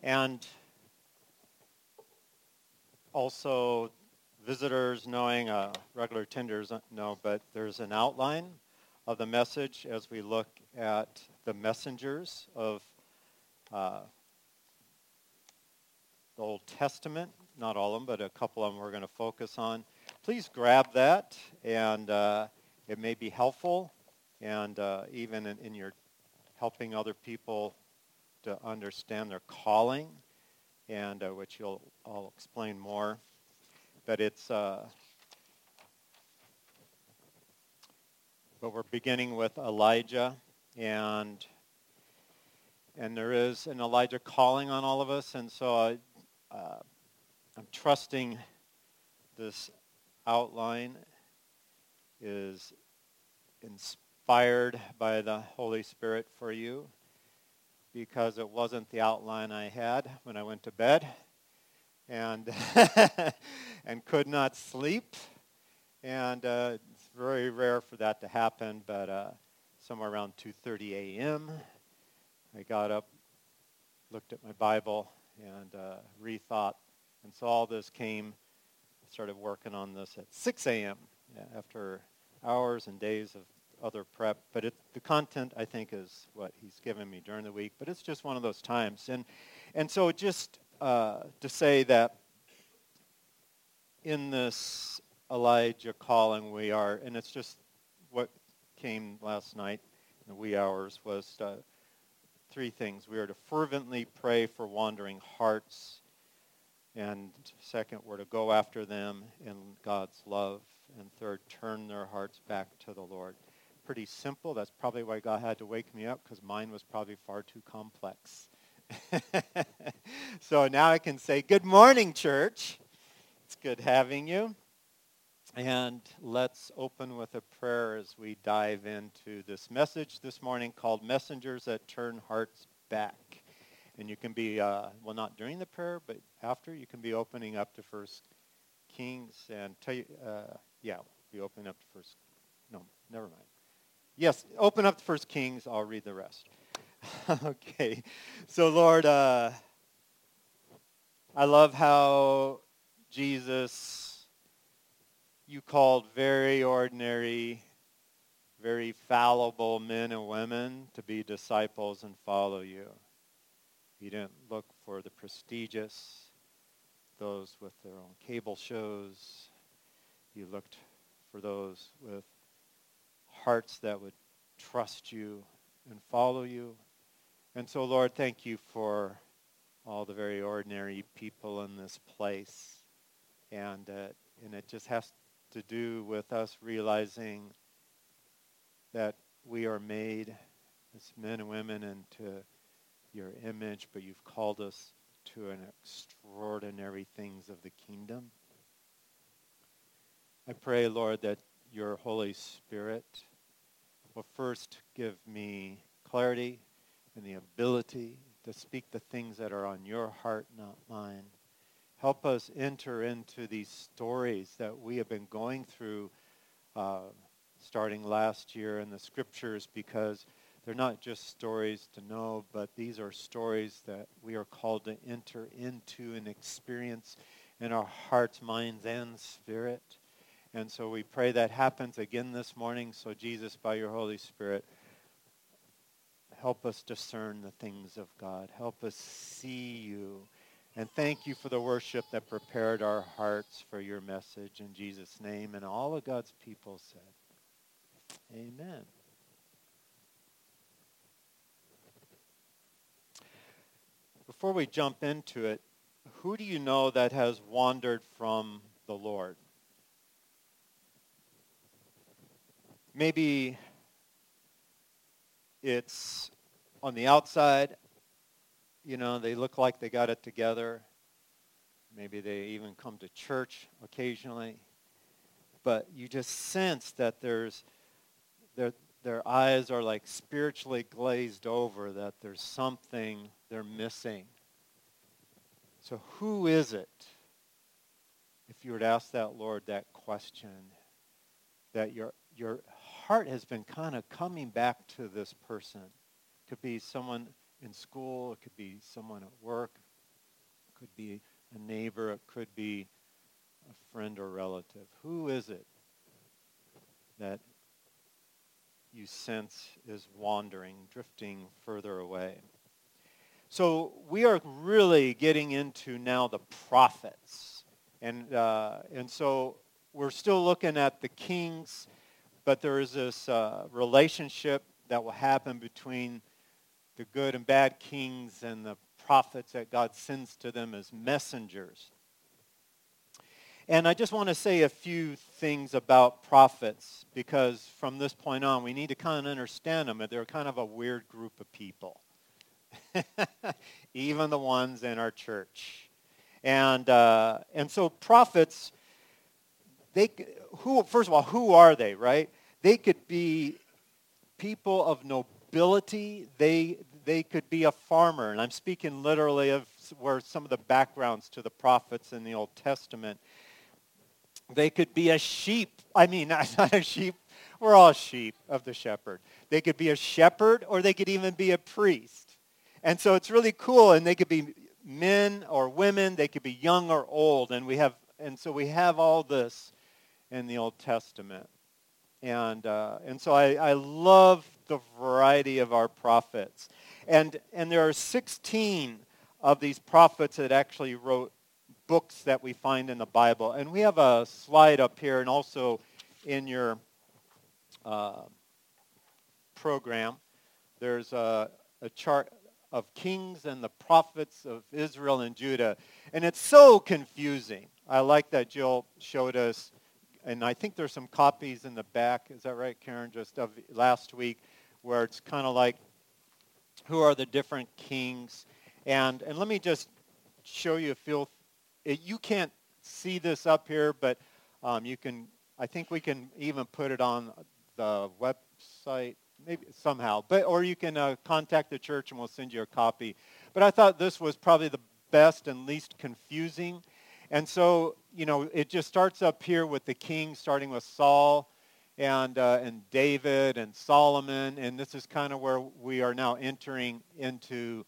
And also visitors knowing, regular attenders know, but there's an outline of the message as we look at the messengers of the Old Testament. Not all of them, but a couple of them we're going to focus on. Please grab that, and it may be helpful, and even in your helping other people to understand their calling, and which I'll explain more. But but we're beginning with Elijah, and there is an Elijah calling on all of us, and so I'm trusting this outline is inspired by the Holy Spirit for you, because it wasn't the outline I had when I went to bed and and could not sleep. And it's very rare for that to happen, but somewhere around 2:30 a.m., I got up, looked at my Bible, and rethought. And so all this started working on this at 6 a.m. after hours and days of other prep. But the content, I think, is what he's given me during the week. But it's just one of those times. And so just to say that in this Elijah calling we are, and it's just what came last night in the wee hours, was three things. We are to fervently pray for wandering hearts. And second, we're to go after them in God's love. And third, turn their hearts back to the Lord. Pretty simple. That's probably why God had to wake me up, because mine was probably far too complex. So now I can say, good morning, church. It's good having you. And let's open with a prayer as we dive into this message this morning called Messengers That Turn Hearts Back. And you can be, well, not during the prayer, but after, you can be opening up to 1 Kings and be opening up to no, never mind. Yes, open up to 1 Kings. I'll read the rest. Okay. So, Lord, I love how Jesus, you called very ordinary, very fallible men and women to be disciples and follow you. You didn't look for the prestigious, those with their own cable shows. You looked for those with hearts that would trust you and follow you. And so, Lord, thank you for all the very ordinary people in this place. And it just has to do with us realizing that we are made as men and women into your image, but you've called us to an extraordinary things of the kingdom. I pray, Lord, that your Holy Spirit will first give me clarity and the ability to speak the things that are on your heart, not mine. Help us enter into these stories that we have been going through starting last year in the scriptures, because they're not just stories to know, but these are stories that we are called to enter into and experience in our hearts, minds, and spirit. And so we pray that happens again this morning. So Jesus, by your Holy Spirit, help us discern the things of God. Help us see you. And thank you for the worship that prepared our hearts for your message in Jesus' name. And all of God's people said, amen. Before we jump into it, who do you know that has wandered from the Lord? Maybe it's on the outside, they look like they got it together. Maybe they even come to church occasionally. But you just sense that their eyes are like spiritually glazed over, that there's something they're missing. So who is it, if you were to ask that Lord that question, that your heart has been kind of coming back to this person? It could be someone in school, it could be someone at work, could be a neighbor, it could be a friend or relative. Who is it that you sense is wandering, drifting further away? So we are really getting into now the prophets. And so we're still looking at the kings, but there is this relationship that will happen between the good and bad kings and the prophets that God sends to them as messengers. And I just want to say a few things about prophets, because from this point on, we need to kind of understand them. They're kind of a weird group of people, even the ones in our church. And so prophets, first of all, who are they, right? They could be people of nobility. They could be a farmer, and I'm speaking literally of where some of the backgrounds to the prophets in the Old Testament. They could be a sheep. I mean, not a sheep. We're all sheep of the shepherd. They could be a shepherd, or they could even be a priest. And so it's really cool, and they could be men or women. They could be young or old, and so we have all this in the Old Testament. And so I love the variety of our prophets. And there are 16 of these prophets that actually wrote books that we find in the Bible. And we have a slide up here and also in your program. There's a chart of kings and the prophets of Israel and Judah. And it's so confusing. I like that Jill showed us. And I think there's some copies in the back. Is that right, Karen? Just of last week, where it's kind of like, who are the different kings? And let me just show you a feel. You can't see this up here, but you can. I think we can even put it on the website, maybe somehow. Or you can contact the church, and we'll send you a copy. But I thought this was probably the best and least confusing. And so, it just starts up here with the kings, starting with Saul and David and Solomon. And this is kind of where we are now entering into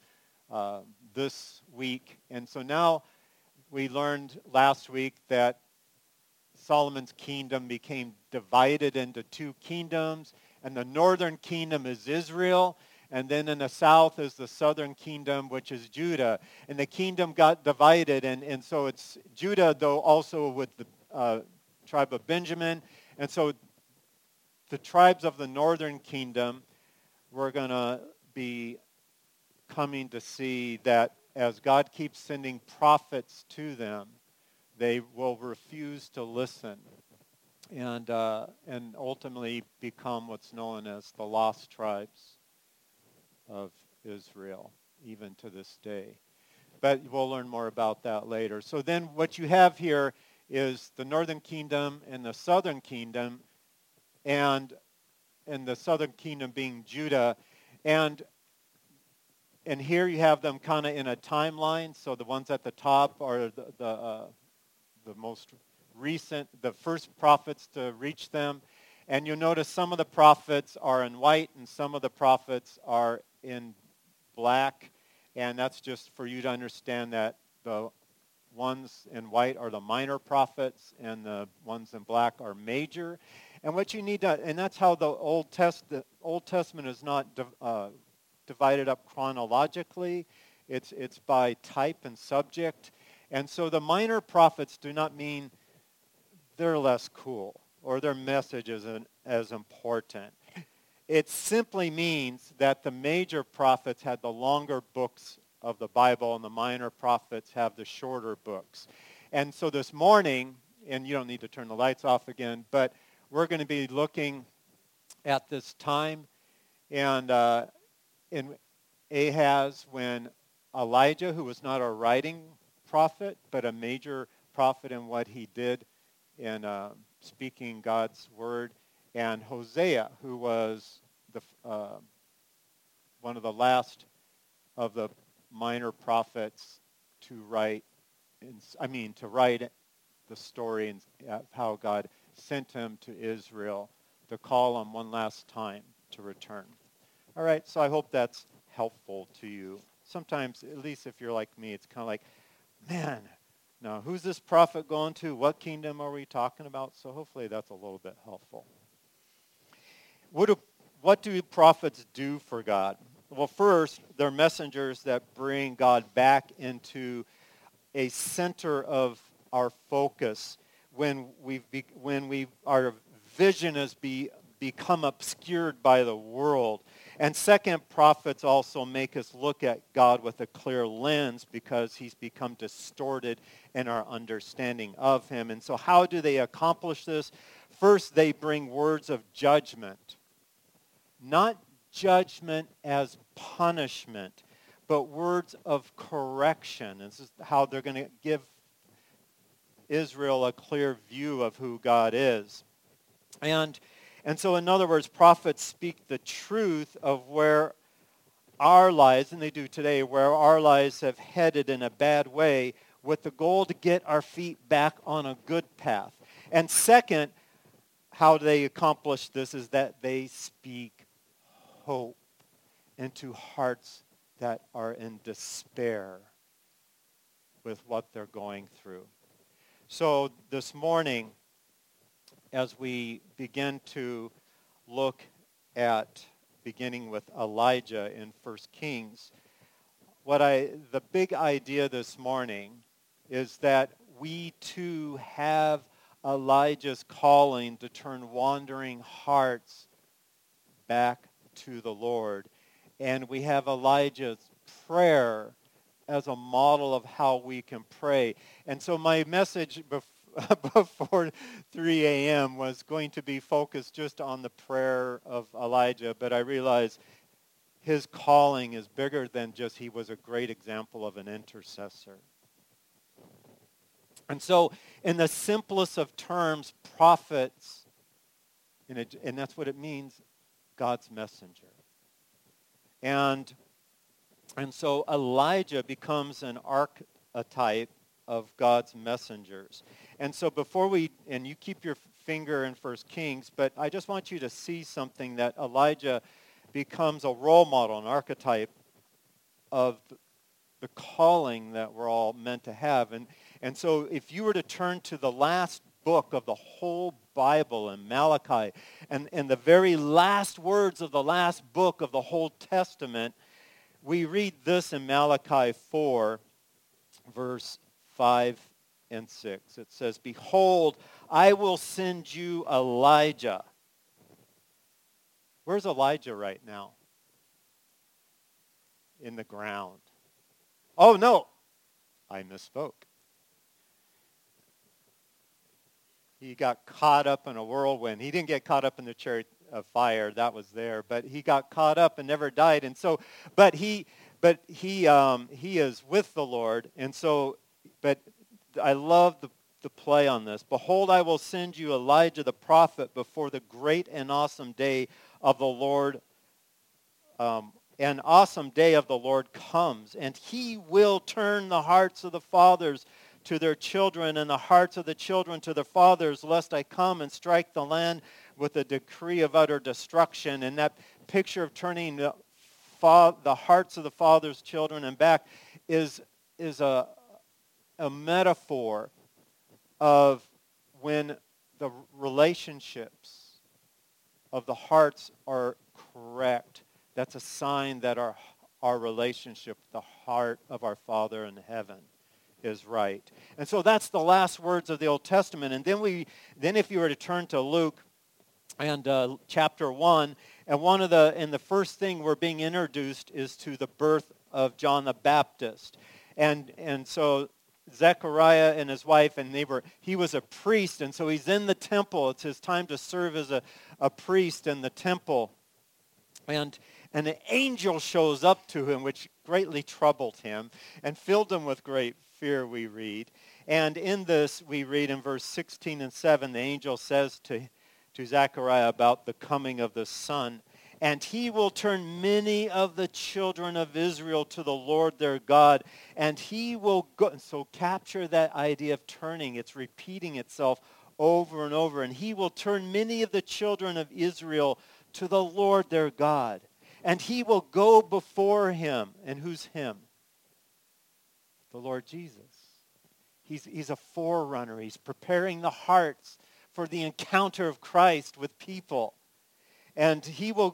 this week. And so now we learned last week that Solomon's kingdom became divided into two kingdoms. And the northern kingdom is Israel. And then in the south is the southern kingdom, which is Judah. And the kingdom got divided. And so it's Judah, though, also with the tribe of Benjamin. And so the tribes of the northern kingdom, we're going to be coming to see that as God keeps sending prophets to them, they will refuse to listen and ultimately become what's known as the lost tribes of Israel, even to this day. But we'll learn more about that later. So then what you have here is the northern kingdom and the southern kingdom, and the southern kingdom being Judah. And here you have them kind of in a timeline. So the ones at the top are the most recent, the first prophets to reach them. And you'll notice some of the prophets are in white and some of the prophets are in black. And that's just for you to understand that the ones in white are the minor prophets and the ones in black are major. And what you need to, and that's how the Old Testament is not divided up chronologically. It's by type and subject. And so the minor prophets do not mean they're less cool or their message isn't as important. It simply means that the major prophets had the longer books of the Bible and the minor prophets have the shorter books. And so this morning, and you don't need to turn the lights off again, but we're going to be looking at this time and in Ahaz when Elijah, who was not a writing prophet, but a major prophet in what he did in speaking God's word, and Hosea, who was one of the last of the minor prophets to write the story of how God sent him to Israel to call him one last time to return. All right, so I hope that's helpful to you. Sometimes, at least if you're like me, it's kind of like, man, now who's this prophet going to? What kingdom are we talking about? So hopefully that's a little bit helpful. What do prophets do for God? Well, first, they're messengers that bring God back into a center of our focus when our vision has become obscured by the world. And second, prophets also make us look at God with a clear lens because he's become distorted in our understanding of him. And so how do they accomplish this? First, they bring words of judgment. Not judgment as punishment, but words of correction. This is how they're going to give Israel a clear view of who God is. And so in other words, prophets speak the truth of where our lives, and they do today, where our lives have headed in a bad way with the goal to get our feet back on a good path. And second, how they accomplish this is that they speak hope into hearts that are in despair with what they're going through. So this morning, as we begin to look at beginning with Elijah in 1 Kings, the big idea this morning is that we too have Elijah's calling to turn wandering hearts back to the Lord. And we have Elijah's prayer as a model of how we can pray. And so my message before 3 a.m. was going to be focused just on the prayer of Elijah, but I realized his calling is bigger than just he was a great example of an intercessor. And so in the simplest of terms, prophets, and that's what it means, God's messenger. And so Elijah becomes an archetype of God's messengers. And so and you keep your finger in 1 Kings, but I just want you to see something that Elijah becomes a role model, an archetype of the calling that we're all meant to have. And so if you were to turn to the last book of the whole Bible in Malachi, and the very last words of the last book of the whole Testament, we read this in Malachi 4, verse 5 and 6. It says, "Behold, I will send you Elijah." Where's Elijah right now? In the ground. Oh, no, I misspoke. He got caught up in a whirlwind. He didn't get caught up in the chariot of fire. That was there. But he got caught up and never died. And so, but he is with the Lord. And so, but I love the play on this. "Behold, I will send you Elijah the prophet before the great and awesome day of the Lord. An awesome day of the Lord comes, and he will turn the hearts of the fathers to their children, and the hearts of the children to their fathers, lest I come and strike the land with a decree of utter destruction." And that picture of turning the hearts of the fathers, children, and back is a metaphor of when the relationships of the hearts are correct. That's a sign that our relationship, the heart of our Father in heaven, is right. And so that's the last words of the Old Testament. And then if you were to turn to Luke and chapter 1, and the first thing we're being introduced is to the birth of John the Baptist. And so Zechariah and his wife, and he was a priest, and so he's in the temple. It's his time to serve as a priest in the temple. And an angel shows up to him, which greatly troubled him and filled him with great fear, we read. And in this, we read in verse 16 and 7, the angel says to Zechariah about the coming of the Son, "And he will turn many of the children of Israel to the Lord their God, and he will go." So capture that idea of turning. It's repeating itself over and over. "And he will turn many of the children of Israel to the Lord their God, and he will go before him." And who's him? The Lord Jesus. He's a forerunner. He's preparing the hearts for the encounter of Christ with people. And he will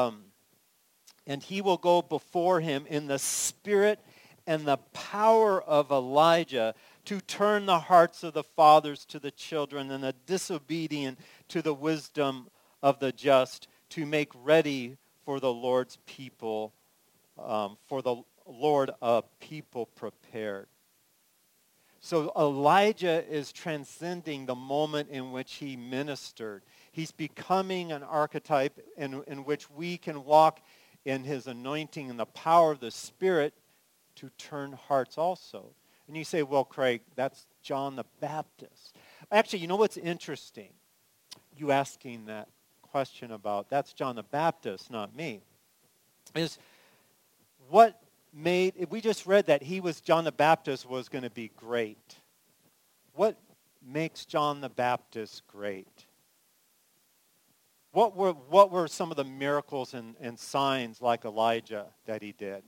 go before him in the spirit and the power of Elijah to turn the hearts of the fathers to the children and the disobedient to the wisdom of the just, to make ready for the Lord's people, for the Lord a people prepared. So Elijah is transcending the moment in which he ministered. He's becoming an archetype in which we can walk in his anointing and the power of the Spirit to turn hearts also. And you say, well, Craig, that's John the Baptist. Actually, you know what's interesting? You asking that question about, that's John the Baptist, not me, is what made, we just read that John the Baptist was going to be great. What makes John the Baptist great? What were some of the miracles and signs like Elijah that he did?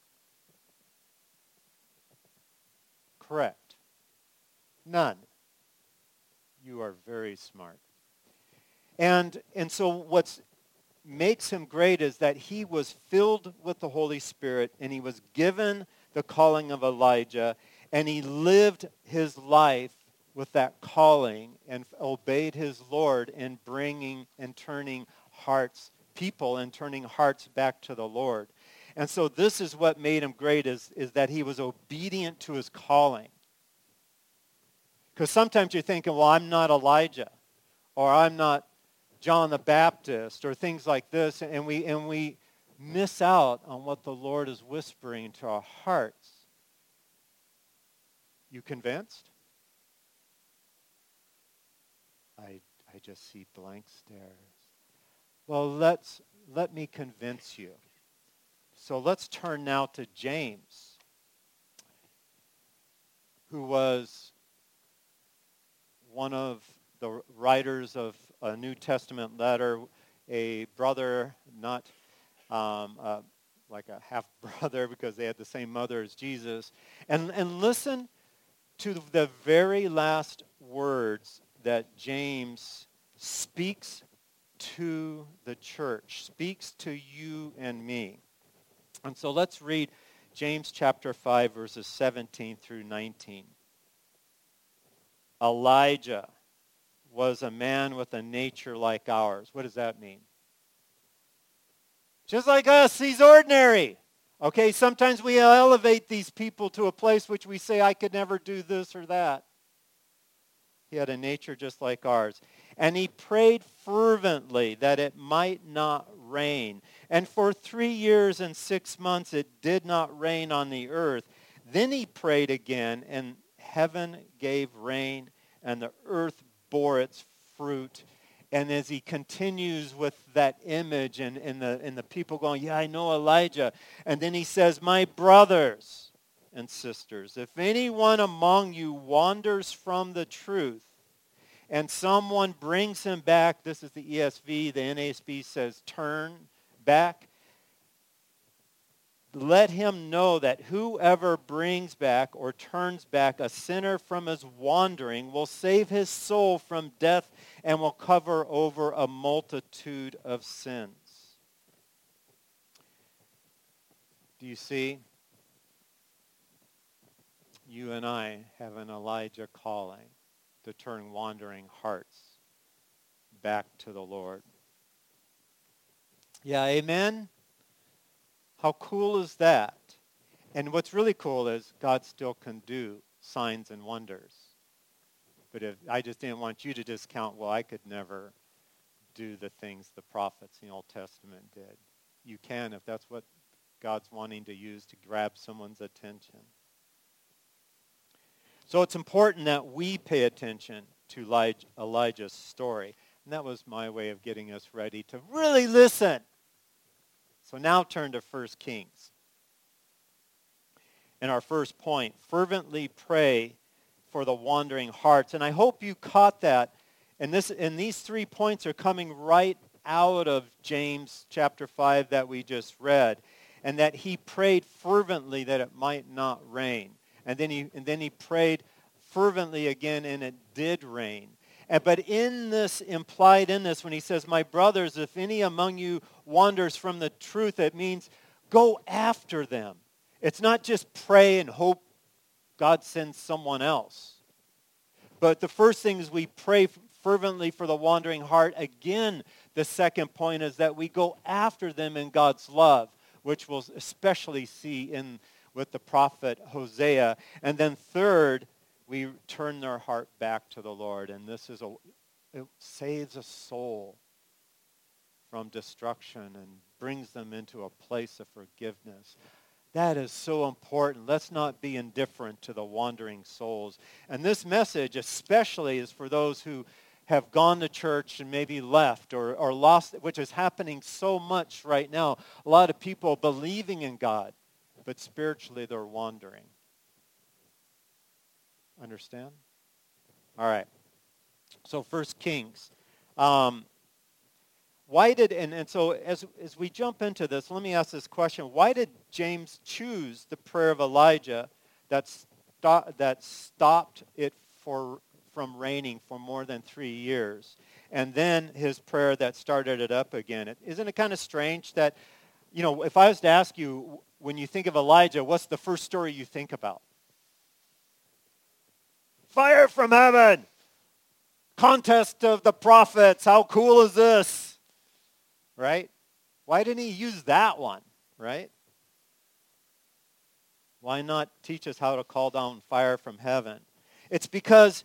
Correct. None. You are very smart. And so what makes him great is that he was filled with the Holy Spirit and he was given the calling of Elijah, and he lived his life with that calling and obeyed his Lord in bringing and turning hearts, people and turning hearts back to the Lord. And so this is what made him great, is that he was obedient to his calling. Because sometimes you're thinking, well, I'm not Elijah, or I'm not John the Baptist, or things like this, and we miss out on what the Lord is whispering to our hearts. You convinced? I just see blank stares. Well, let me convince you. So let's turn now to James, who was one of the writers of a New Testament letter, a brother, not like a half-brother because they had the same mother as Jesus. And listen to the very last words that James speaks to the church, speaks to you and me. And so let's read James chapter 5, verses 17 through 19. Elijah was a man with a nature like ours. What does that mean? Just like us, he's ordinary. Okay, sometimes we elevate these people to a place which we say, I could never do this or that. He had a nature just like ours. And he prayed fervently that it might not rain. And for 3 years and 6 months it did not rain on the earth. Then he prayed again, and heaven gave rain, and the earth bore its fruit. And as he continues with that image and the people going, yeah, I know Elijah. And then he says, my brothers and sisters, if anyone among you wanders from the truth and someone brings him back, this is the ESV, the NASB says turn back, let him know that whoever brings back or turns back a sinner from his wandering will save his soul from death and will cover over a multitude of sins. Do you see? You and I have an Elijah calling to turn wandering hearts back to the Lord. Yeah, amen? How cool is that? And what's really cool is God still can do signs and wonders. But if I just didn't want you to discount, well, I could never do the things the prophets in the Old Testament did. You can if that's what God's wanting to use to grab someone's attention. So it's important that we pay attention to Elijah's story. And that was my way of getting us ready to really listen. So now turn to 1 Kings. And our first point, fervently pray for the wandering hearts. And I hope you caught that. And these 3 points are coming right out of James chapter 5 that we just read. And that he prayed fervently that it might not rain. And then he prayed fervently again, and it did rain. But implied in this, when he says, my brothers, if any among you wanders from the truth, it means go after them. It's not just pray and hope God sends someone else. But the first thing is we pray fervently for the wandering heart. Again, the second point is that we go after them in God's love, which we'll especially see with the prophet Hosea. And then third, we turn their heart back to the Lord. And it saves a soul from destruction and brings them into a place of forgiveness. That is so important. Let's not be indifferent to the wandering souls. And this message especially is for those who have gone to church and maybe left or lost, which is happening so much right now. A lot of people believing in God, but spiritually they're wandering. Understand? All right. So 1 Kings. Why did, and so as we jump into this, let me ask this question. Why did James choose the prayer of Elijah that stopped it from raining for more than 3 years? And then his prayer that started it up again. Isn't it kind of strange that, if I was to ask you, when you think of Elijah, what's the first story you think about? Fire from heaven! Contest of the prophets! How cool is this? Right? Why didn't he use that one? Right? Why not teach us how to call down fire from heaven? It's because,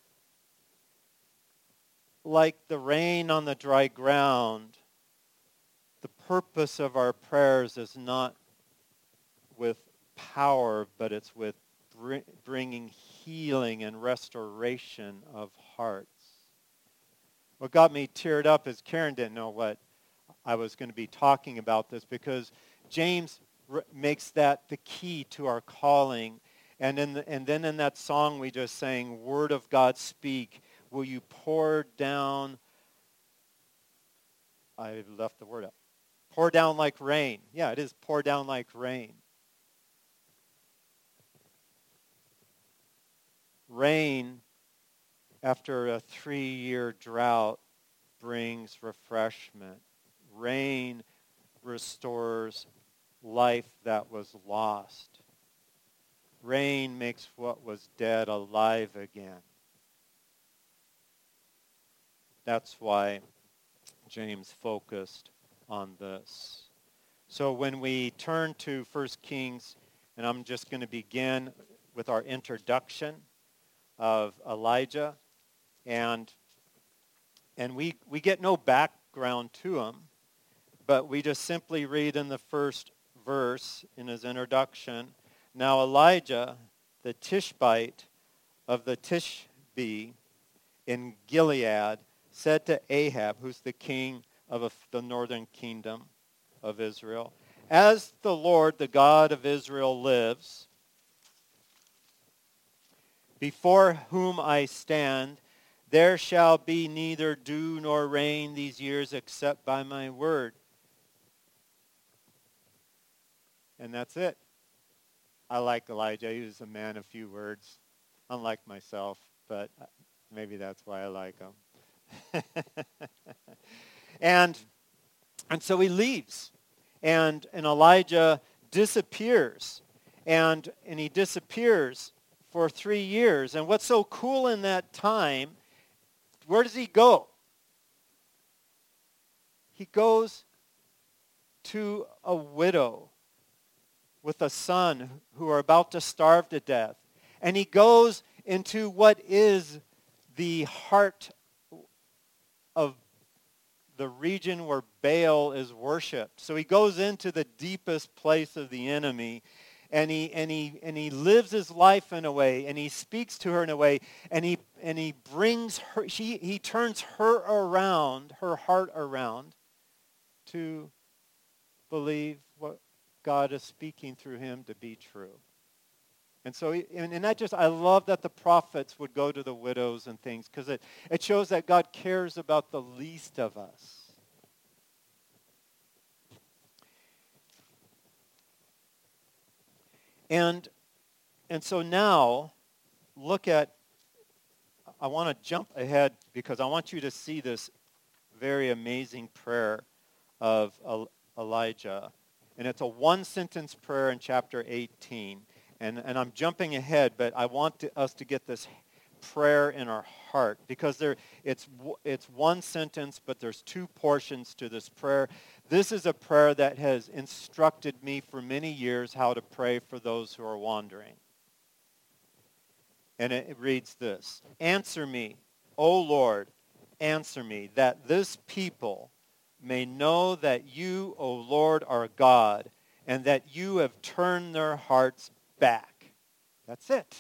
like the rain on the dry ground, the purpose of our prayers is not with power, but it's with bringing healing and restoration of hearts. What got me teared up is Karen didn't know what I was going to be talking about this, because James makes that the key to our calling. And then in that song we just sang, Word of God speak, will you pour down, I left the word out, pour down like rain. Yeah, it is pour down like rain. Rain, after a 3-year drought, brings refreshment. Rain restores life that was lost. Rain makes what was dead alive again. That's why James focused on this. So when we turn to 1 Kings, and I'm just going to begin with our introduction of Elijah, and we get no background to him, but we just simply read in the first verse in his introduction, now Elijah, the Tishbite of the Tishbe in Gilead, said to Ahab, who's the king of the northern kingdom of Israel, as the Lord, the God of Israel, lives, before whom I stand, there shall be neither dew nor rain these years except by my word. And that's it. I like Elijah. He was a man of few words, unlike myself, but maybe that's why I like him. And so he leaves, and Elijah disappears, and he disappears for 3 years. And what's so cool in that time, where does he go? He goes to a widow with a son who are about to starve to death. And he goes into what is the heart of the region where Baal is worshipped. So he goes into the deepest place of the enemy, and he lives his life in a way, and he speaks to her in a way, and he brings her, he turns her around, her heart around, to believe what God is speaking through him to be true. And so, I love that the prophets would go to the widows and things, because it shows that God cares about the least of us. And so now, look at I want to jump ahead because I want you to see this very amazing prayer of Elijah. And it's a one-sentence prayer in chapter 18. And I'm jumping ahead, but I want us to get this prayer in our heart because it's one sentence, but there's two portions to this prayer. This is a prayer that has instructed me for many years how to pray for those who are wandering. And it reads this: Answer me, O Lord, answer me, that this people may know that you, O Lord, are God, and that you have turned their hearts back. That's it.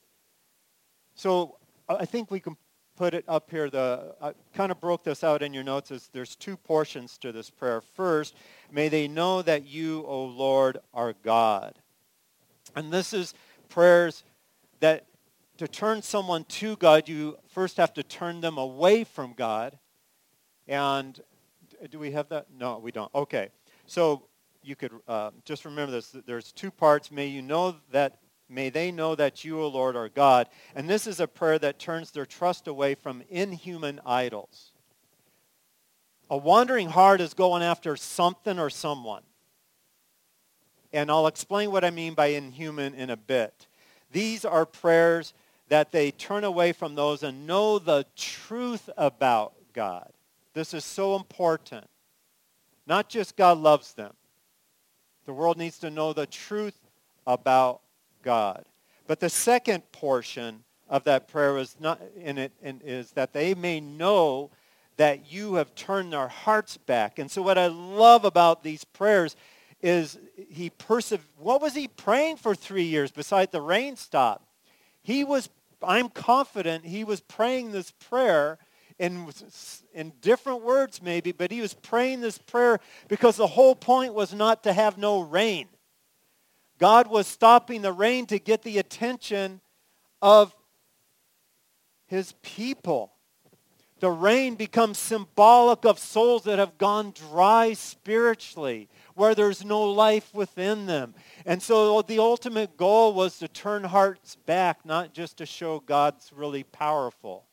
So I think we can put it up here. I kind of broke this out in your notes. There's two portions to this prayer. First, may they know that you, O Lord, are God. And this is prayers that to turn someone to God, you first have to turn them away from God. And do we have that? No, we don't. Okay. So you could just remember this. There's two parts. May they know that you, O Lord, are God. And this is a prayer that turns their trust away from inhuman idols. A wandering heart is going after something or someone. And I'll explain what I mean by inhuman in a bit. These are prayers that they turn away from those and know the truth about God. This is so important. Not just God loves them. The world needs to know the truth about God. But the second portion of that prayer is that they may know that you have turned their hearts back. And so what I love about these prayers is what was he praying for 3 years besides the rain stop? I'm confident he was praying this prayer in different words maybe, but he was praying this prayer because the whole point was not to have no rain. God was stopping the rain to get the attention of his people. The rain becomes symbolic of souls that have gone dry spiritually, where there's no life within them. And so the ultimate goal was to turn hearts back, not just to show God's really powerful.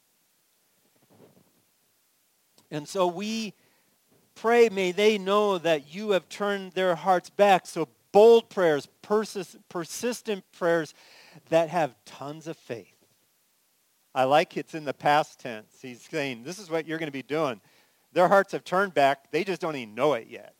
And so we pray, may they know that you have turned their hearts back. So bold prayers, persistent prayers that have tons of faith. I like it's in the past tense. He's saying, this is what you're going to be doing. Their hearts have turned back. They just don't even know it yet.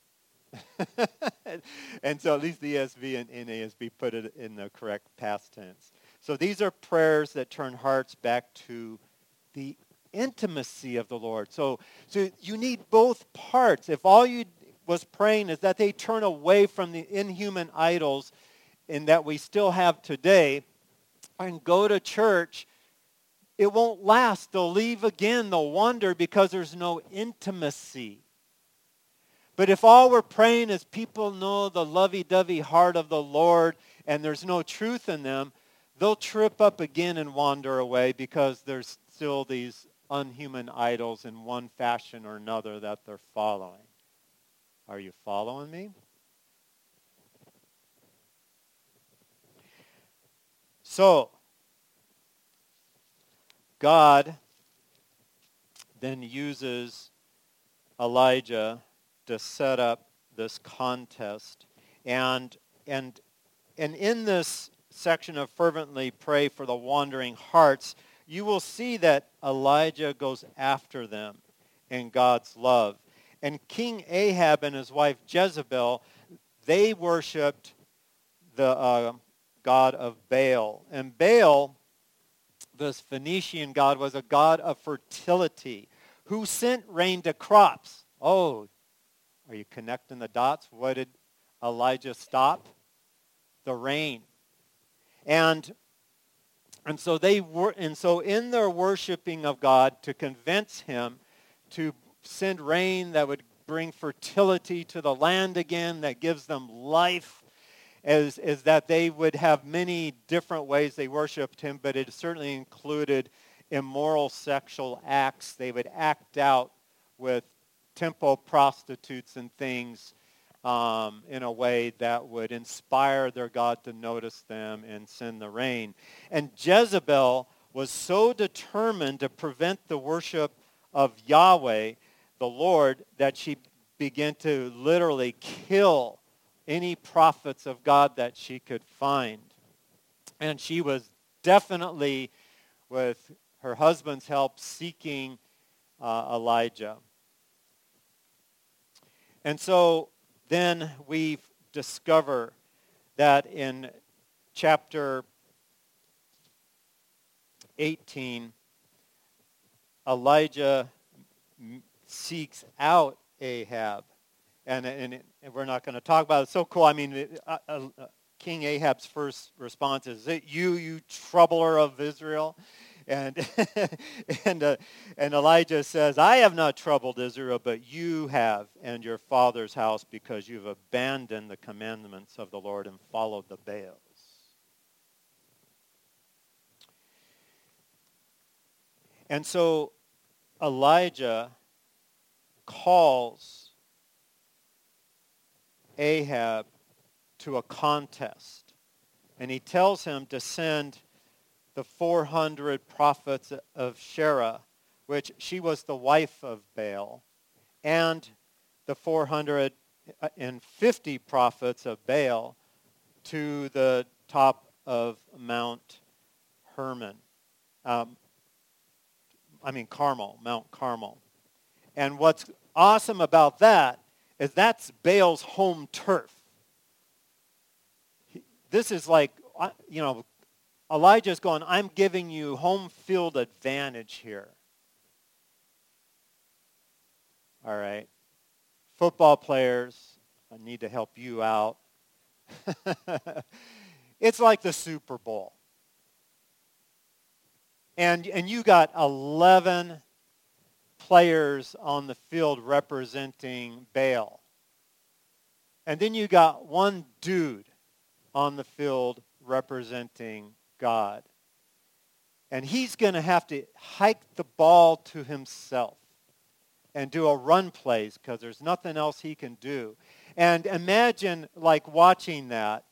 And so at least the ESV and NASB put it in the correct past tense. So these are prayers that turn hearts back to the intimacy of the Lord. So you need both parts. If all you was praying is that they turn away from the inhuman idols and that we still have today and go to church, it won't last. They'll leave again. They'll wander because there's no intimacy. But if all we're praying is people know the lovey-dovey heart of the Lord and there's no truth in them, they'll trip up again and wander away because there's still these unhuman idols in one fashion or another that they're following. Are you following me? So, God then uses Elijah to set up this contest. And in this section of fervently pray for the wandering hearts, you will see that Elijah goes after them in God's love. And King Ahab and his wife Jezebel, they worshipped the god of Baal. And Baal, this Phoenician god, was a god of fertility who sent rain to crops. Oh, are you connecting the dots? What did Elijah stop? The rain. And so in their worshiping of God, to convince him to send rain that would bring fertility to the land again, that gives them life, is that they would have many different ways they worshiped him, but it certainly included immoral sexual acts. They would act out with temple prostitutes and things in a way that would inspire their God to notice them and send the rain. And Jezebel was so determined to prevent the worship of Yahweh, the Lord, that she began to literally kill any prophets of God that she could find. And she was definitely, with her husband's help, seeking Elijah. And so then we discover that in chapter 18, Elijah seeks out Ahab. And we're not going to talk about it. It's so cool. I mean, King Ahab's first response is, "Is it you troubler of Israel?" And and Elijah says, "I have not troubled Israel, but you have, and your father's house, because you've abandoned the commandments of the Lord and followed the Baals." And so Elijah calls Ahab to a contest, and he tells him to send the 400 prophets of Sherah, which she was the wife of Baal, and the 450 prophets of Baal to the top of Mount Hermon. Carmel, Mount Carmel. And what's awesome about that is that's Baal's home turf. This is like, Elijah's going, I'm giving you home field advantage here. All right. Football players, I need to help you out. It's like the Super Bowl. And you got 11 players on the field representing Baal. And then you got one dude on the field representing God. And he's going to have to hike the ball to himself and do a run plays because there's nothing else he can do. And imagine like watching that.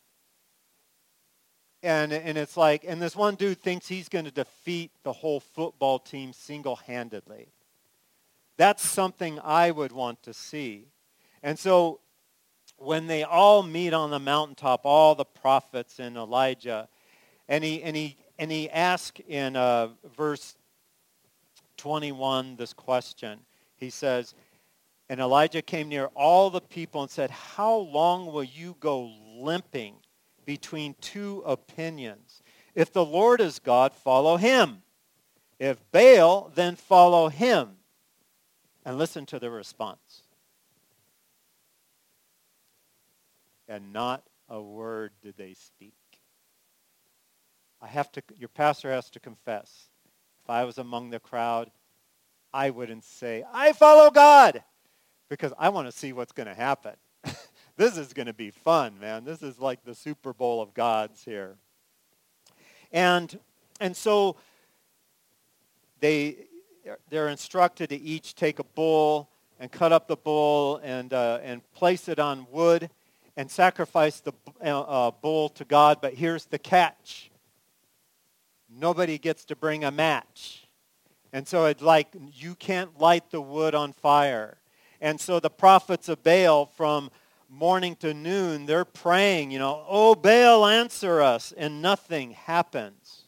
And it's like, and this one dude thinks he's going to defeat the whole football team single-handedly. That's something I would want to see. And so when they all meet on the mountaintop, all the prophets and Elijah, and he asks in verse 21 this question. He says, and Elijah came near all the people and said, "How long will you go limping between two opinions? If the Lord is God, follow him. If Baal, then follow him." And listen to the response. And not a word did they speak. Your pastor has to confess. If I was among the crowd, I wouldn't say, "I follow God," because I want to see what's going to happen. This is going to be fun, man. This is like the Super Bowl of gods here. And so they're instructed to each take a bull and cut up the bull and place it on wood and sacrifice the bull to God. But here's the catch. Nobody gets to bring a match. And so it's like you can't light the wood on fire. And so the prophets of Baal from morning to noon, they're praying, "Oh, Baal, answer us," and nothing happens.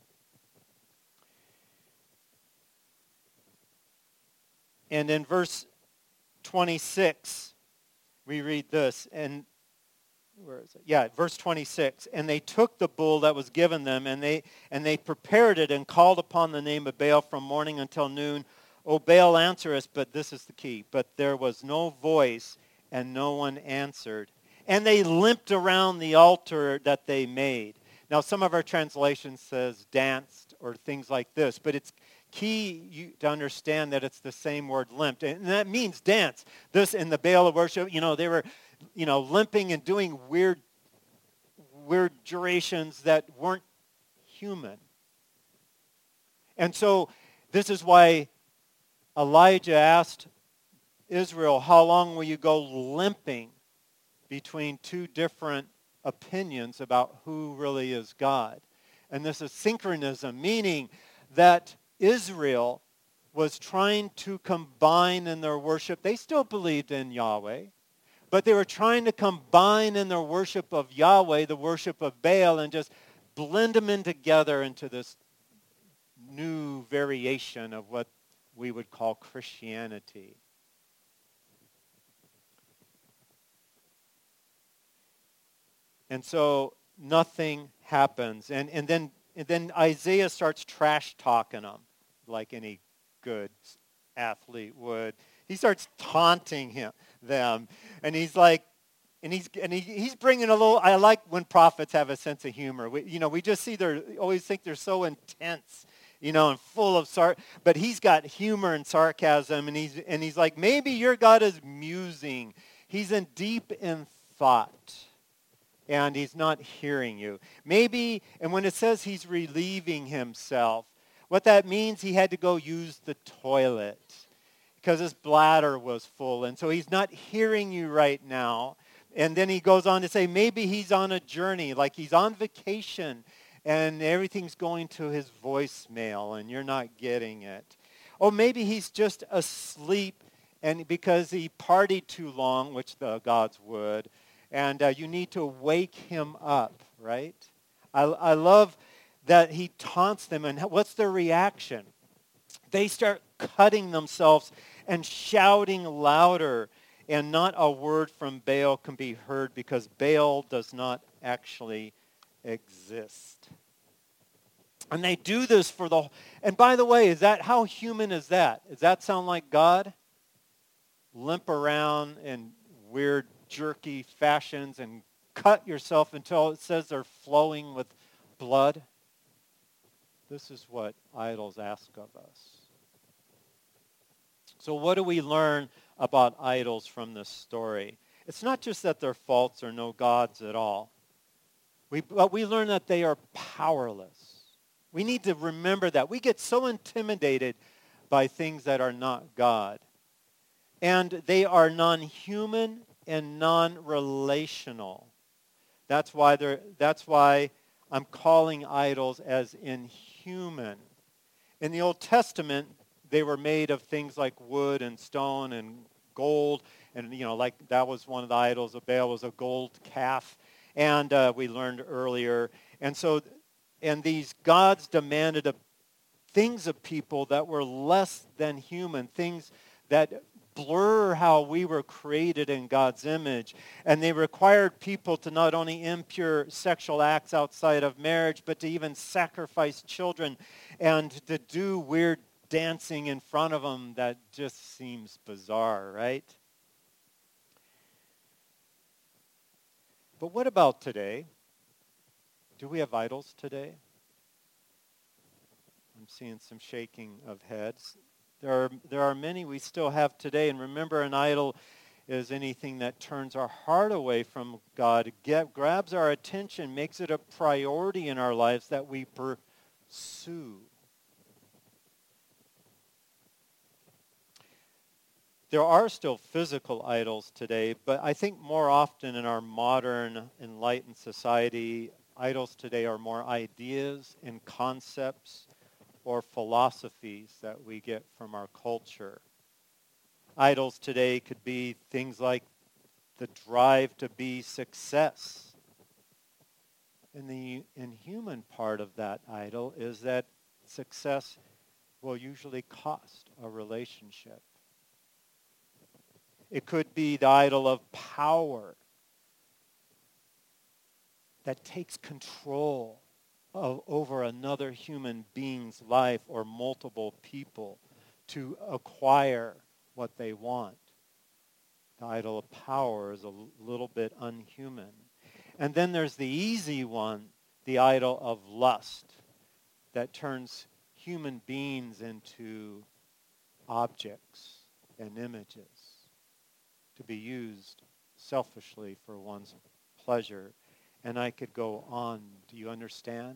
And in verse 26, we read this, and where is it? Yeah, verse 26. And they took the bull that was given them, and they prepared it and called upon the name of Baal from morning until noon. "O Baal, answer us," but this is the key. But there was no voice, and no one answered. And they limped around the altar that they made. Now, some of our translations says danced or things like this, but it's key to understand that it's the same word, limped. And that means dance. This in the Baal of worship, they were, limping and doing weird gyrations that weren't human. And so this is why Elijah asked Israel, "How long will you go limping between two different opinions about who really is God?" And this is synchronism, meaning that Israel was trying to combine in their worship. They still believed in Yahweh, but they were trying to combine in their worship of Yahweh, the worship of Baal, and just blend them in together into this new variation of what we would call Christianity. And so nothing happens. And then Isaiah starts trash talking them like any good athlete would. He starts taunting them. And he's like, he's bringing a little, I like when prophets have a sense of humor. We just see always think they're so intense, and full of but he's got humor and sarcasm, and he's like, maybe your God is musing. He's deep in thought, and he's not hearing you. Maybe, and when it says he's relieving himself, what that means, he had to go use the toilet because his bladder was full, and so he's not hearing you right now. And then he goes on to say, maybe he's on a journey, like he's on vacation, and everything's going to his voicemail, and you're not getting it. Or maybe he's just asleep, and because he partied too long, which the gods would, and you need to wake him up, right? I love that he taunts them, and what's their reaction? They start cutting themselves and shouting louder, and not a word from Baal can be heard because Baal does not actually exist. And they do this and by the way, how human is that? Does that sound like God? Limp around in weird, jerky fashions and cut yourself until it says they're flowing with blood? This is what idols ask of us. So what do we learn about idols from this story? It's not just that they're false or no gods at all. But we learn that they are powerless. We need to remember that. We get so intimidated by things that are not God. And they are non-human and non-relational. That's why I'm calling idols as inhuman. In the Old Testament, they were made of things like wood and stone and gold. And, like that was one of the idols of Baal was a gold calf. And we learned earlier. And these gods demanded things of people that were less than human, things that blur how we were created in God's image. And they required people to not only impure sexual acts outside of marriage, but to even sacrifice children and to do weird dancing in front of them that just seems bizarre, right? But what about today? Do we have idols today? I'm seeing some shaking of heads. There are many we still have today. And remember, an idol is anything that turns our heart away from God, grabs our attention, makes it a priority in our lives that we pursue. There are still physical idols today, but I think more often in our modern enlightened society, idols today are more ideas and concepts or philosophies that we get from our culture. Idols today could be things like the drive to be success. And the inhuman part of that idol is that success will usually cost a relationship. It could be the idol of power that takes control over another human being's life or multiple people to acquire what they want. The idol of power is a little bit unhuman. And then there's the easy one, the idol of lust, that turns human beings into objects and images to be used selfishly for one's pleasure. And I could go on. Do you understand?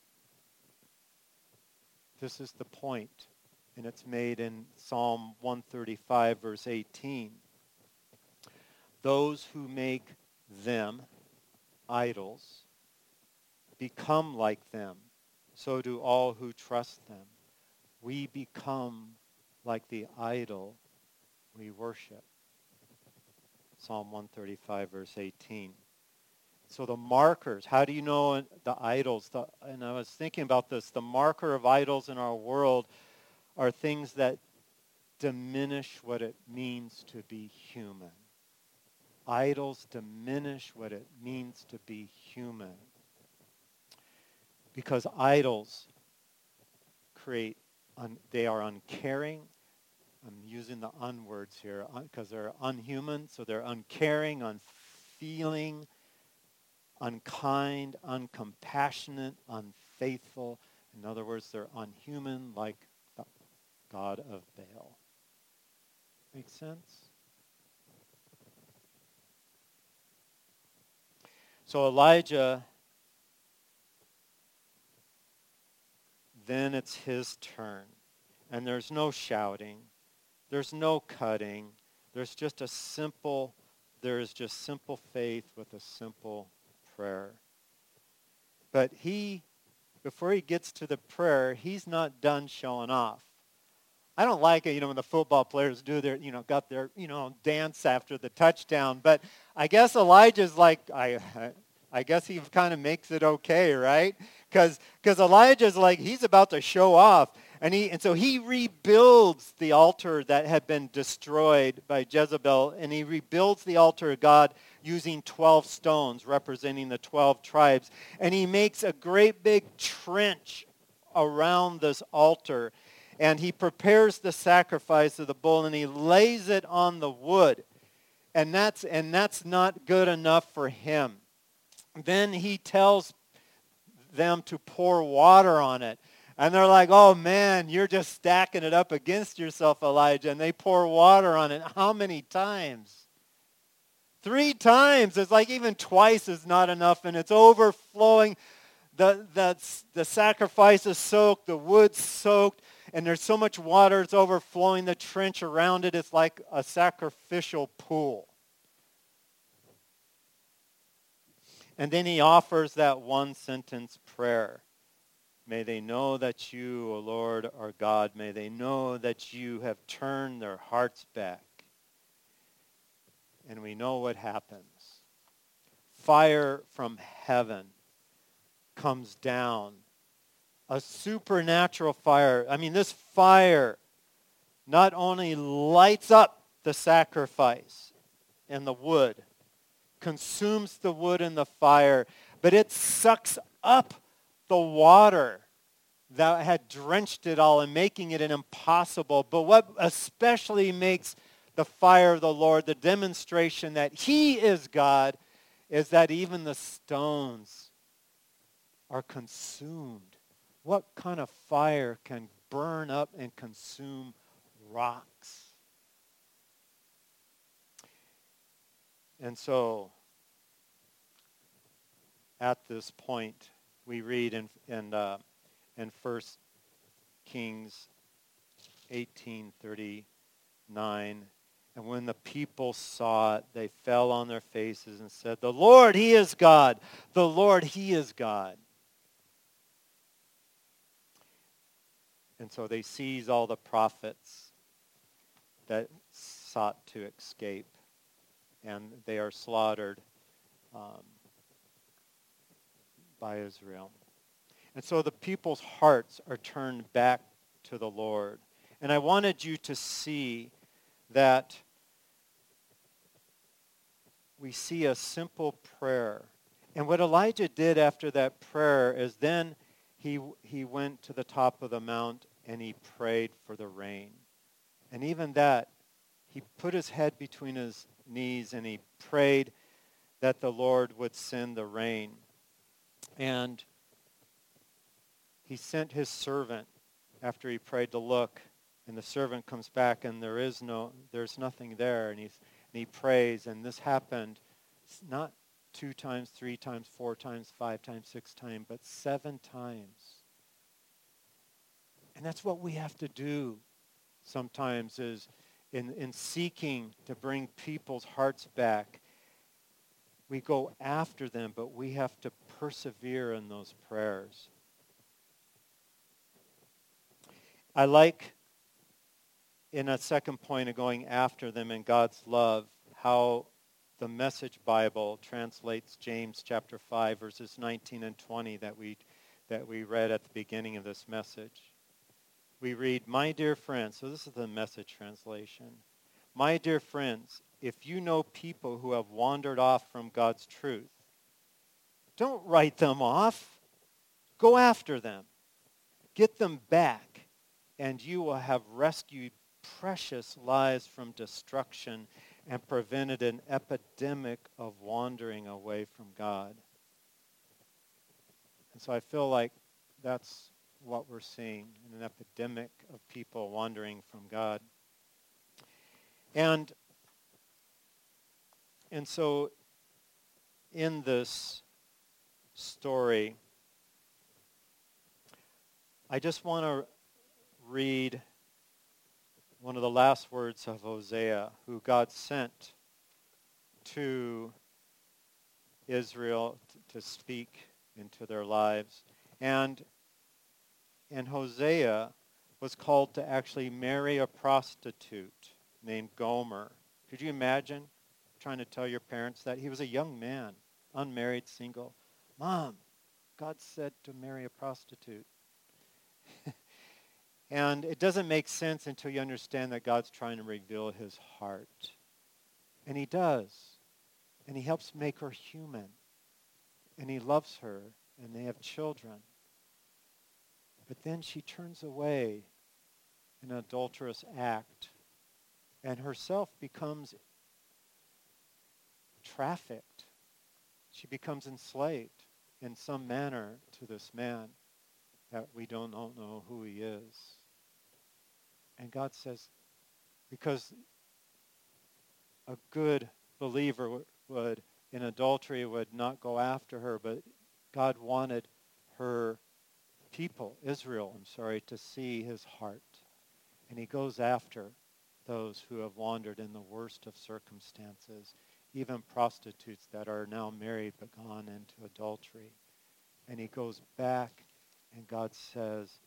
This is the point, and it's made in Psalm 135, verse 18. Those who make them, idols, become like them, so do all who trust them. We become like the idol we worship. Psalm 135, verse 18. So the markers, how do you know the idols? And I was thinking about this. The marker of idols in our world are things that diminish what it means to be human. Idols diminish what it means to be human. Because idols they are uncaring. I'm using the words here because they're unhuman, so they're uncaring, unfeeling, unkind, uncompassionate, unfaithful. In other words, they're unhuman like the God of Baal. Make sense? So Elijah, then it's his turn. And there's no shouting. There's no cutting. There is just simple faith with a simple prayer. But before he gets to the prayer, he's not done showing off. I don't like it, when the football players do their, got their, dance after the touchdown. But I guess Elijah's like, I guess he kind of makes it okay, right? Because Elijah's like, he's about to show off. And so he rebuilds the altar that had been destroyed by Jezebel, and he rebuilds the altar of God using 12 stones representing the 12 tribes. And he makes a great big trench around this altar, and he prepares the sacrifice of the bull, and he lays it on the wood. And that's not good enough for him. Then he tells them to pour water on it. And they're like, oh man, you're just stacking it up against yourself, Elijah. And they pour water on it. How many times? 3 times. It's like even twice is not enough, and it's overflowing. The sacrifice is soaked, the wood's soaked, and there's so much water, it's overflowing. The trench around it is like a sacrificial pool. And then he offers that one-sentence prayer. May they know that you, O Lord, are God. May they know that you have turned their hearts back. And we know what happens. Fire from heaven comes down. A supernatural fire. I mean, this fire not only lights up the sacrifice and the wood, consumes the wood and the fire, but it sucks up the water that had drenched it all and making it an impossible. But what especially makes the fire of the Lord, the demonstration that he is God, is that even the stones are consumed. What kind of fire can burn up and consume rocks? And so, at this point, we read in 1 Kings 18:39, and when the people saw it, they fell on their faces and said, "The Lord, he is God. The Lord, he is God." And so they seize all the prophets that sought to escape, and they are slaughtered by Israel. And so the people's hearts are turned back to the Lord. And I wanted you to see that we see a simple prayer. And what Elijah did after that prayer is then he went to the top of the mount and he prayed for the rain. And even that, he put his head between his knees and he prayed that the Lord would send the rain. And he sent his servant after he prayed to look, and the servant comes back and there's nothing there, and he prays, and this happened not 2 times, 3 times, 4 times, 5 times, 6 times, but 7 times. And that's what we have to do sometimes, is in seeking to bring people's hearts back. We go after them, but we have to persevere in those prayers. I like, in a second point of going after them in God's love, how the Message Bible translates James chapter 5, verses 19 and 20 that we read at the beginning of this message. We read, "My dear friends," so this is the Message translation, "My dear friends, if you know people who have wandered off from God's truth, don't write them off. Go after them. Get them back, and you will have rescued precious lives from destruction and prevented an epidemic of wandering away from God." And so I feel like that's what we're seeing, an epidemic of people wandering from God. And so in this story, I just want to read one of the last words of Hosea, who God sent to Israel to speak into their lives. And Hosea was called to actually marry a prostitute named Gomer. Could you imagine trying to tell your parents that? He was a young man, unmarried, single. "Mom, God said to marry a prostitute." And it doesn't make sense until you understand that God's trying to reveal his heart. And he does. And he helps make her human. And he loves her. And they have children. But then she turns away in an adulterous act. And herself becomes trafficked. She becomes enslaved in some manner to this man that we don't know who he is. And God says, because a good believer would, in adultery, would not go after her, but God wanted her people, Israel, to see his heart. And he goes after those who have wandered in the worst of circumstances, even prostitutes that are now married but gone into adultery. And he goes back, and God says,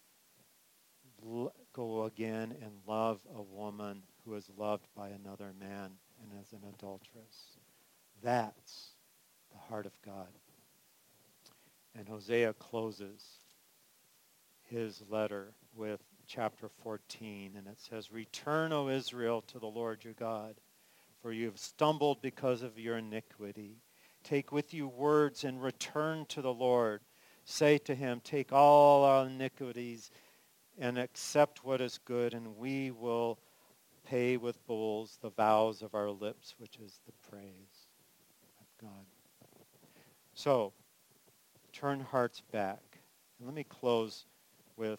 "Go again and love a woman who is loved by another man and is an adulteress." That's the heart of God. And Hosea closes his letter with chapter 14, and it says, "Return, O Israel, to the Lord your God, for you have stumbled because of your iniquity. Take with you words and return to the Lord. Say to him, take all our iniquities and accept what is good, and we will pay with bulls the vows of our lips, which is the praise of God." So, turn hearts back. And let me close with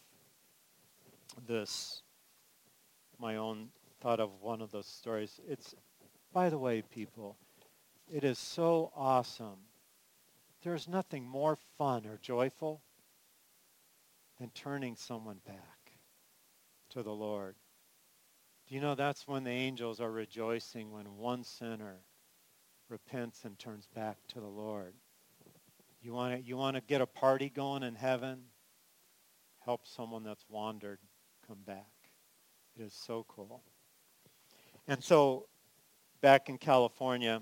this, my own thought of one of those stories. It's, by the way, people, it is so awesome. There's nothing more fun or joyful than turning someone back to the Lord. Do you know that's when the angels are rejoicing, when one sinner repents and turns back to the Lord? You want to get a party going in heaven? Help someone that's wandered come back. It is so cool. And so, back in California,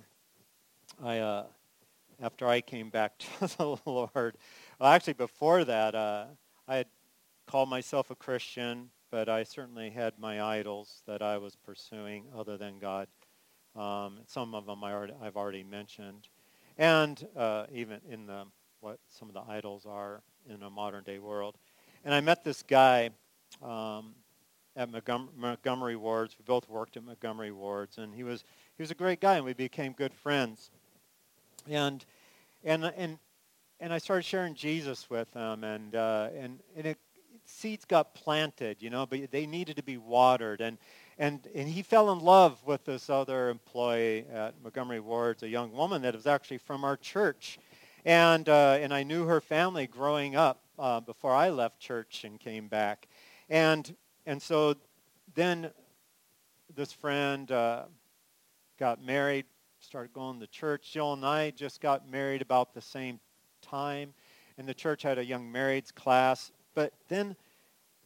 after I came back to the Lord, well, actually before that, I had called myself a Christian, but I certainly had my idols that I was pursuing other than God. Some of them I've already mentioned, and even in what some of the idols are in a modern day world. And I met this guy at Montgomery Wards. We both worked at Montgomery Wards, and he was a great guy, and we became good friends. And I started sharing Jesus with him, and seeds got planted, but they needed to be watered. And he fell in love with this other employee at Montgomery Wards, a young woman that was actually from our church. And I knew her family growing up before I left church and came back. And so then this friend got married, started going to church. Jill and I just got married about the same time, and the church had a young marrieds class. But then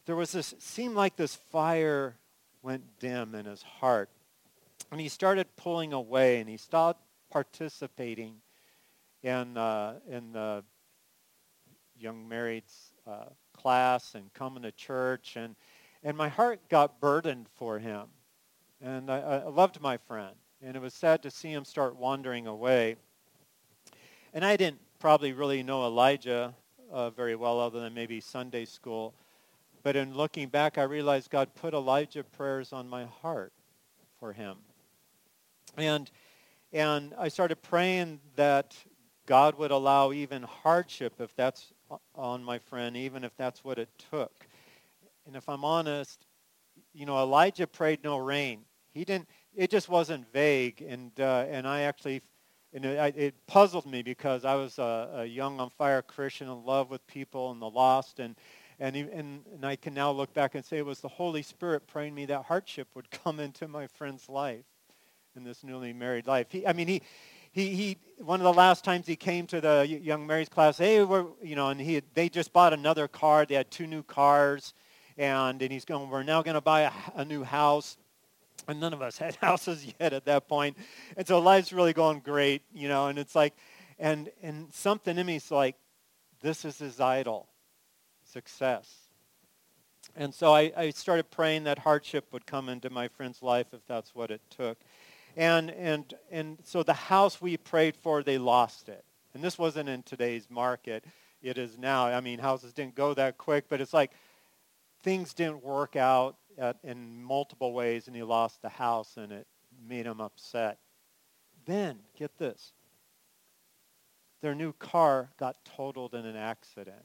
there was this, seemed like this fire went dim in his heart. And he started pulling away, and he stopped participating in the young married's class and coming to church. And my heart got burdened for him. And I loved my friend. And it was sad to see him start wandering away. And I didn't probably really know Elijah very well, other than maybe Sunday school. But in looking back, I realized God put Elijah prayers on my heart for him. And I started praying that God would allow even hardship if that's on my friend, even if that's what it took. And if I'm honest, Elijah prayed no rain. He didn't. It just wasn't vague, and I actually, it puzzled me because I was a young, on fire Christian in love with people and the lost, and I can now look back and say it was the Holy Spirit praying me that hardship would come into my friend's life in this newly married life. He one of the last times he came to the young marrieds class, hey, they just bought another car. They had 2 new cars, and he's going, we're now going to buy a new house. And none of us had houses yet at that point. And so life's really going great, and it's like, and something in me is like, this is his idol, success. And so I started praying that hardship would come into my friend's life if that's what it took. And so the house we prayed for, they lost it. And this wasn't in today's market. It is now. I mean, houses didn't go that quick, but it's like things didn't work out in multiple ways, and he lost the house, and it made him upset. Then, get this, their new car got totaled in an accident.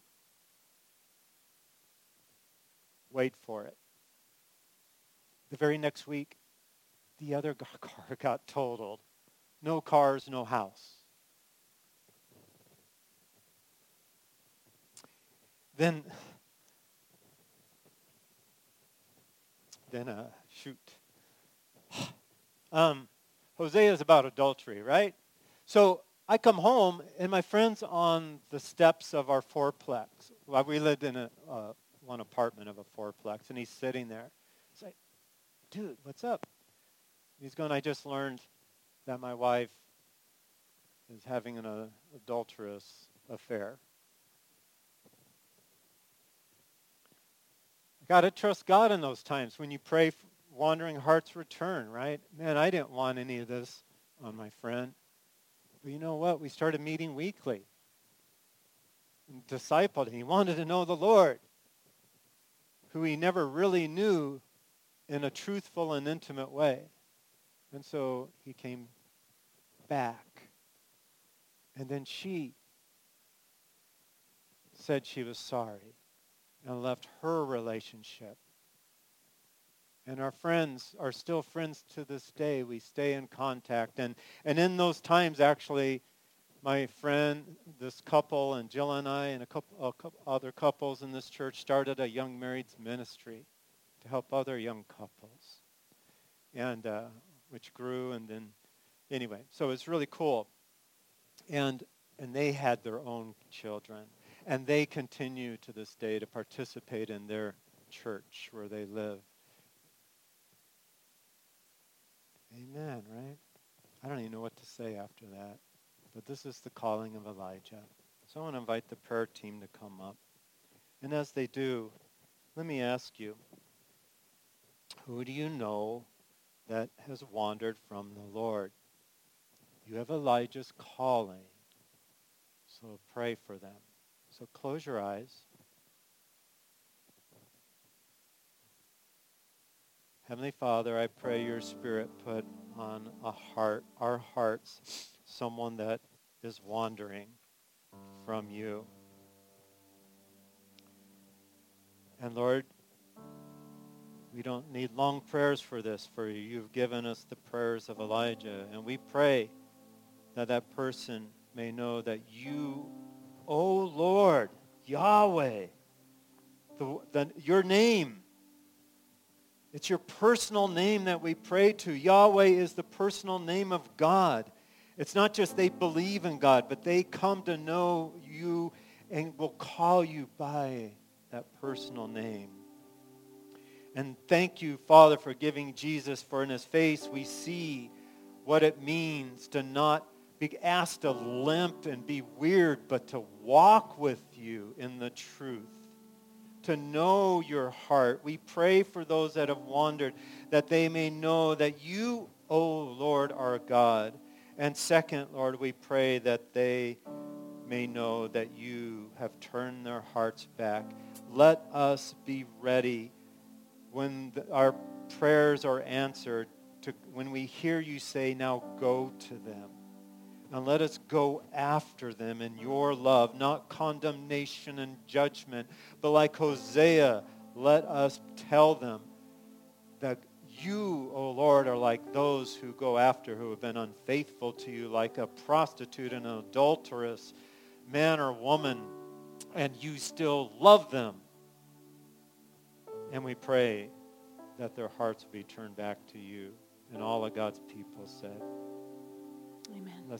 Wait for it. The very next week, the other car got totaled. No cars, no house. Then shoot. Hosea is about adultery, right? So I come home, and my friend's on the steps of our fourplex. Well, we lived in one apartment of a fourplex, and he's sitting there. It's like, dude, what's up? He's going, I just learned that my wife is having an adulterous affair. Got to trust God in those times when you pray, wandering hearts return, right? Man, I didn't want any of this on my friend. But you know what? We started meeting weekly and discipled him. He wanted to know the Lord, who he never really knew in a truthful and intimate way. And so he came back. And then she said she was sorry and left her relationship. And our friends are still friends to this day. We stay in contact. And in those times, actually, my friend, this couple, and Jill and I, and a couple other couples in this church started a young marrieds ministry to help other young couples, and which grew. And then, anyway, so it's really cool. And they had their own children. And they continue to this day to participate in their church where they live. Amen, right? I don't even know what to say after that. But this is the calling of Elijah. So I want to invite the prayer team to come up. And as they do, let me ask you, who do you know that has wandered from the Lord? You have Elijah's calling. So pray for them. So close your eyes. Heavenly Father, I pray your Spirit put on our hearts, someone that is wandering from you. And Lord, we don't need long prayers for this, for you've given us the prayers of Elijah. And we pray that that person may know that you, O Lord, Yahweh, your name, it's your personal name that we pray to. Yahweh is the personal name of God. It's not just they believe in God, but they come to know you and will call you by that personal name. And thank you, Father, for giving Jesus, for in his face we see what it means to not be asked to limp and be weird, but to walk with you in the truth, to know your heart. We pray for those that have wandered, that they may know that you, O Lord, are God. And second, Lord, we pray that they may know that you have turned their hearts back. Let us be ready when our prayers are answered, when we hear you say, now go to them. And let us go after them in your love, not condemnation and judgment, but like Hosea, let us tell them that you, O Lord, are like those who go after, who have been unfaithful to you, like a prostitute and an adulteress, man or woman, and you still love them. And we pray that their hearts be turned back to you. And all of God's people said, Amen. let's